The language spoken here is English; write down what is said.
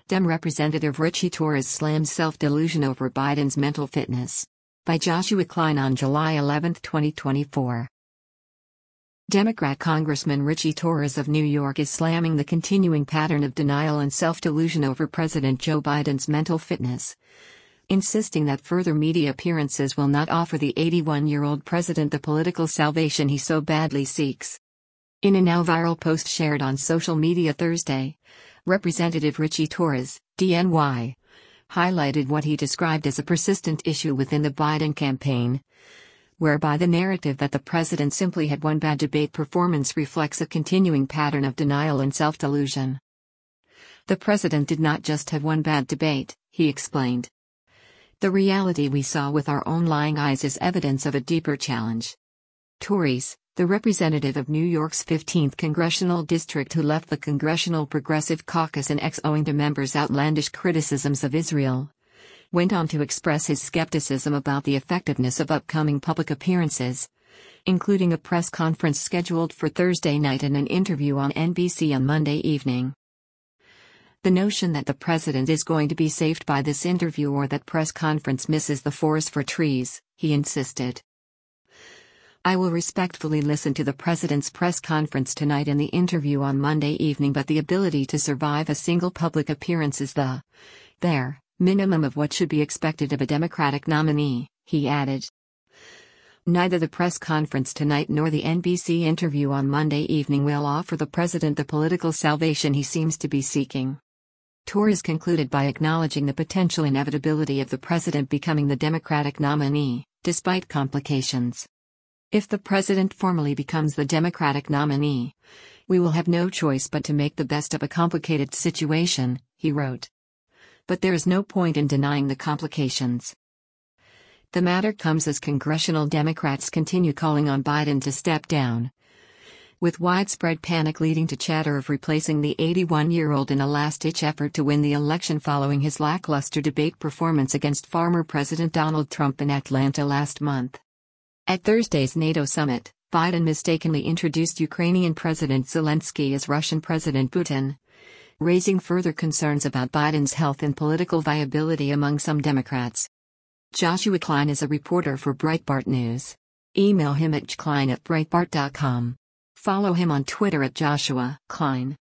Dem Representative Richie Torres slams self-delusion over Biden's mental fitness. By Joshua Klein on July 11, 2024. Democrat Congressman Richie Torres of New York is slamming the continuing pattern of denial and self-delusion over President Joe Biden's mental fitness, insisting that further media appearances will not offer the 81-year-old president the political salvation he so badly seeks. In a now viral post shared on social media Thursday, Representative Richie Torres, DNY, highlighted what he described as a persistent issue within the Biden campaign, whereby the narrative that the president simply had one bad debate performance reflects a continuing pattern of denial and self-delusion. The president did not just have one bad debate, he explained. The reality we saw with our own lying eyes is evidence of a deeper challenge. Torres, the representative of New York's 15th congressional district who left the Congressional Progressive Caucus in X owing to members' outlandish criticisms of Israel, went on to express his skepticism about the effectiveness of upcoming public appearances, including a press conference scheduled for Thursday night and an interview on NBC on Monday evening. The notion that the president is going to be saved by this interview or that press conference misses the forest for trees, he insisted. I will respectfully listen to the president's press conference tonight and the interview on Monday evening, but the ability to survive a single public appearance is the bare minimum of what should be expected of a Democratic nominee, he added. Neither the press conference tonight nor the NBC interview on Monday evening will offer the president the political salvation he seems to be seeking. Torres concluded by acknowledging the potential inevitability of the president becoming the Democratic nominee, despite complications. If the president formally becomes the Democratic nominee, we will have no choice but to make the best of a complicated situation, he wrote. But there is no point in denying the complications. The matter comes as congressional Democrats continue calling on Biden to step down, with widespread panic leading to chatter of replacing the 81-year-old in a last-ditch effort to win the election following his lackluster debate performance against former President Donald Trump in Atlanta last month. At Thursday's NATO summit, Biden mistakenly introduced Ukrainian President Zelensky as Russian President Putin, raising further concerns about Biden's health and political viability among some Democrats. Joshua Klein is a reporter for Breitbart News. Email him at jklein@breitbart.com. Follow him on Twitter at Joshua Klein.